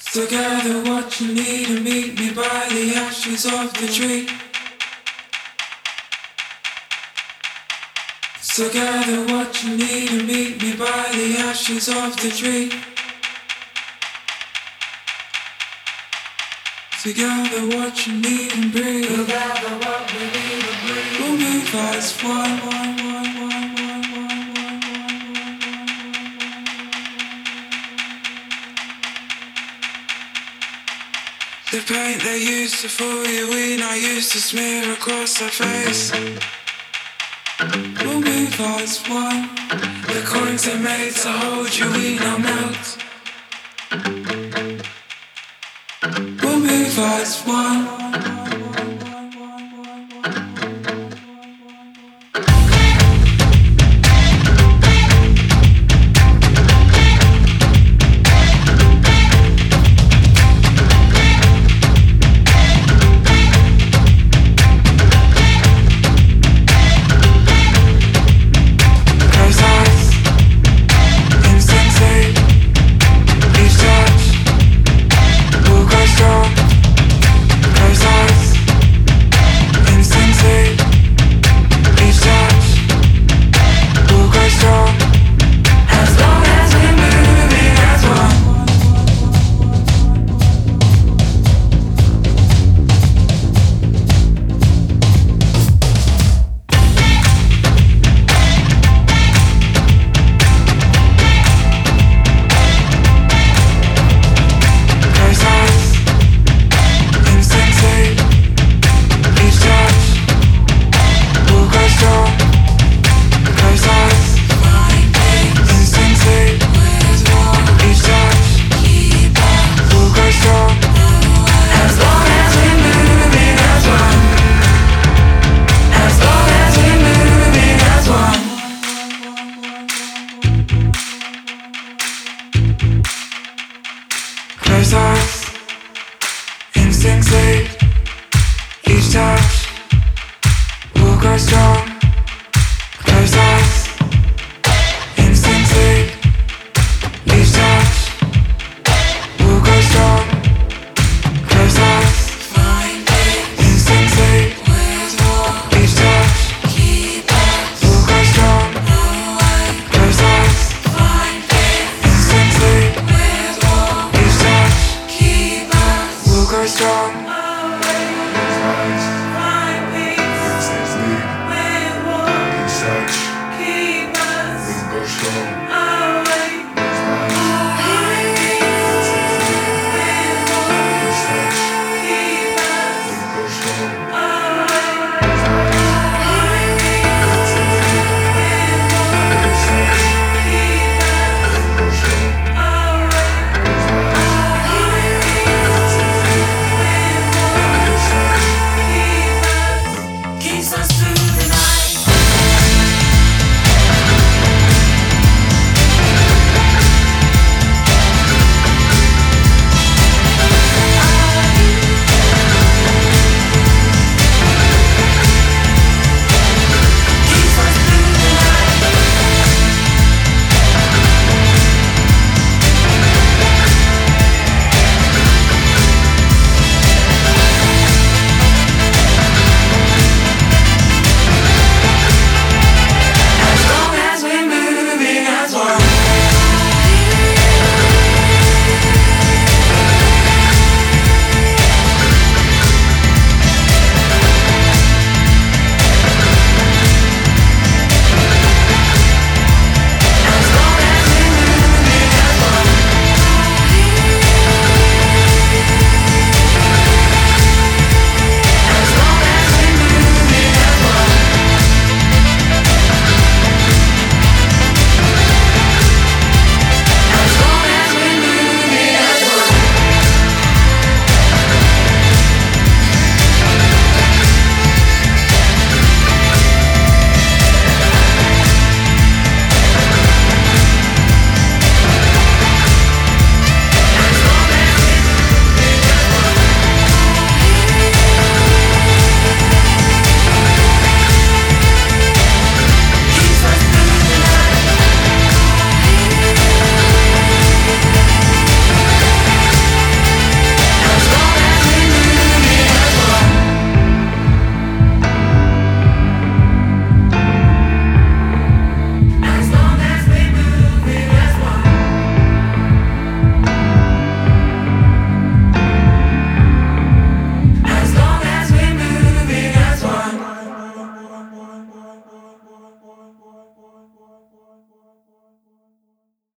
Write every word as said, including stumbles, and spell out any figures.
So gather what you need and meet me by the ashes of the tree. So gather what you need and meet me by the ashes of the tree. Together what you need and breathe. Together what we need and breathe. We'll move as one, one, one, one, one, one, one, one, one. The paint they used to fool you, we now used to smear across our face. We'll move as one. The coins they made to hold you, we now melt. We'll move as one. Close